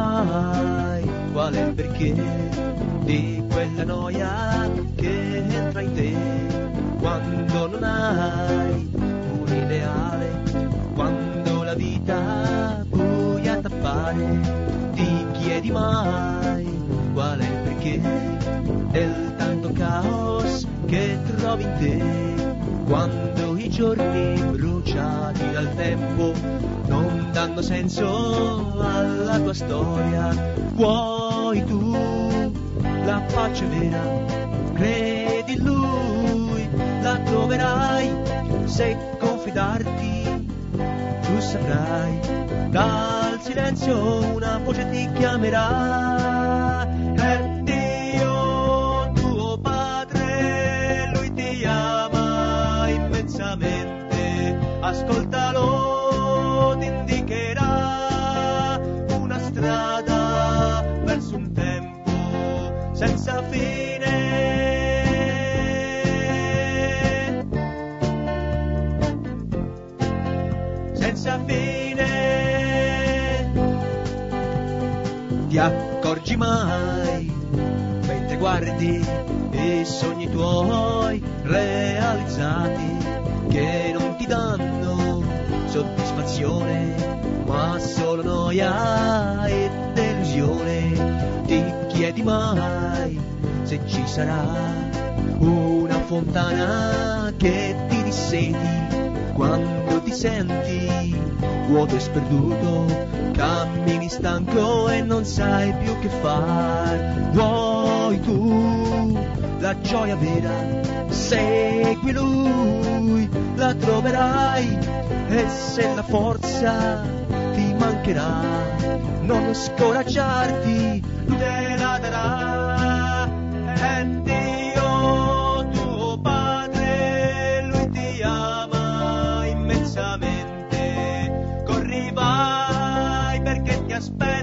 mai qual è il perché di quella noia che entra in te quando non hai un ideale, quando la vita buia t'appare. Ti chiedi mai qual è il perché del tanto caos che trovi in te quando i giorni bruciati dal tempo non danno senso alla tua storia. Vuoi tu la pace vera? Credi in lui, la troverai se confidarti. Tu saprai, dal silenzio una voce ti chiamerà. È Dio tuo Padre, lui ti ama immensamente. Ascoltalo, ti indicherà una strada verso un tempo senza fine. Senza fine. Ti accorgi mai mentre guardi i sogni tuoi realizzati che non ti danno soddisfazione ma solo noia e delusione? Ti chiedi mai se ci sarà una fontana che ti disseti quando ti senti vuoto e sperduto, cammini stanco e non sai più che far. Vuoi tu la gioia vera? Segui lui, la troverai, e se la forza ti mancherà non scoraggiarti, lui te la darà. È Dio tuo Padre, lui ti ama immensamente. Corri vai perché ti aspetta.